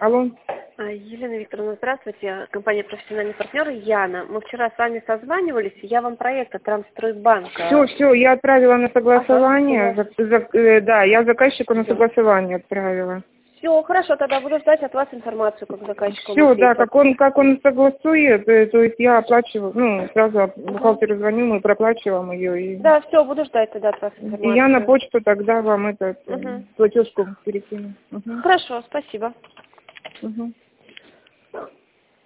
Алло. Елена Викторовна, здравствуйте. Компания «Профессиональный партнер» Яна. Мы вчера с вами созванивались, я вам проект от Трансстройбанка. Все, я отправила на согласование. Ага. Да, я заказчику на согласование отправила. Все, хорошо, тогда буду ждать от вас информацию, как заказчику. Все, да, как он согласует, то есть я оплачиваю, сразу бухгалтеру звоню, мы проплачиваем ее. И... Да, все, буду ждать тогда от вас информацию. И я на почту тогда вам платежку перекину. Хорошо, спасибо. Угу.